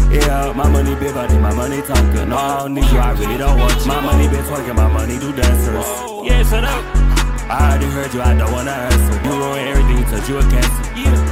Yeah, my money big body, my money talking. No, I don't need you, I really don't want you. My money been twerking, my money do dancers. Yeah, shut up. I already heard you, I don't wanna answer. You ruin everything, touch you a cancer.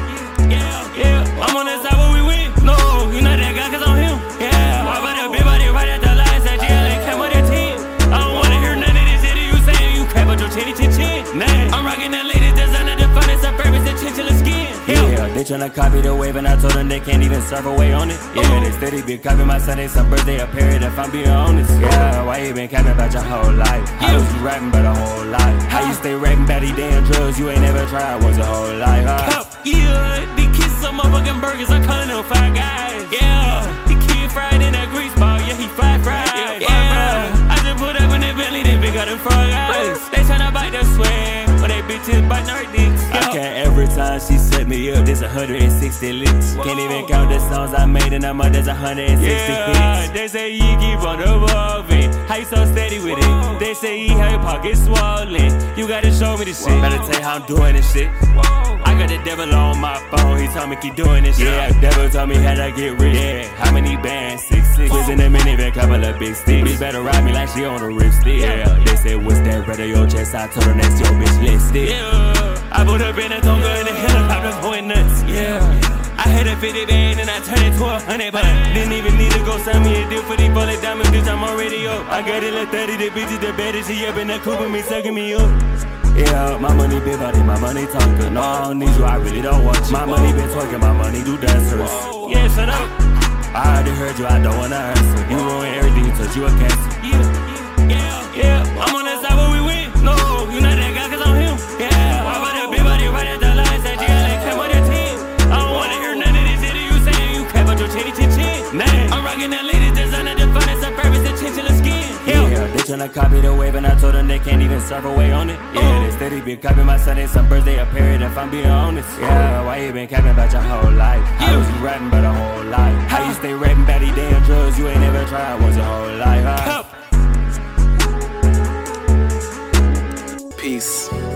Yeah, I'm on that side where we win. No, you not that guy, cause I'm him. Yeah, why about that big body right at the lines at jail and came with that 10. I don't wanna hear none of this shit you saying. You crap out your chinny chin chin. Nah, I'm rocking that latest designer, the finest of purpose and chinchilla skin. Yeah, they tryna copy the wave and I told them they can't even surf away on it. Yeah, they steady been copying my Sunday, some birthday, a period if I'm being honest. Yeah, why you been capping about your whole life? How was you rapping about a whole life? How you stay rapping about these damn drugs you ain't never tried once your whole life? Yeah, they kiss some motherfucking burgers, I'm calling them Five Guys. Yeah, the kid fried in that grease ball, yeah, he fried. Yeah, I just put up in that belly, they big got them frog eyes. They tryna bite the swag, but they bitches biting her dicks. I can't every time she set me up, there's 160 licks. Can't even count the songs I made in a month, there's 160 hits. They say you keep on evolving, how you so steady with it? They say you have your pockets swollen, you gotta show me this shit. Better tell you how I'm doing this shit. I got the devil on my phone, he told me keep doing this shit. Yeah, devil told me how to get rich. Yeah, how many bands? 6'6". Was in a minivan, couple of big sticks. Bitch better ride me like she on a ripstick. Yeah, they said what's that red on your chest? I told her that's your bitch lipstick. Yeah, I put up in a Tonga in the helicopter going nuts. Yeah, I had a 50 band and I turned it to 100, but I didn't even need to go send me a deal for these bullet diamonds, bitch. I'm already up. I got it like 30, the bitches the baddest. She up in the coupe with me, sucking me up. Yeah, my money big body, my money talking. No, I don't need you, I really don't want you. My money been twerking, my money do dancers. Yeah, shut up. I already heard you, I don't wanna answer. You ruin everything, touch you a cancer. Yeah, I'm on that side where we win. No, you not that guy, cause I'm him. Yeah, why about that big body right at the lines at jail and came with that 10. I don't wanna hear none of this shit you saying. You crap out your chinny chin chin. Nah, I'm rocking that latest designer, the finest of purpose and chinchilla skin. Yeah, they tryna copy the wave and I told them they can't even surf away on it. Yeah, they steady been copying my Sunday, some birthday, a period if I'm being honest. Yeah, why you been capping about your whole life? How was you rapping about a whole life? How you stay rapping about these damn drugs you ain't never tried once your whole life? Peace.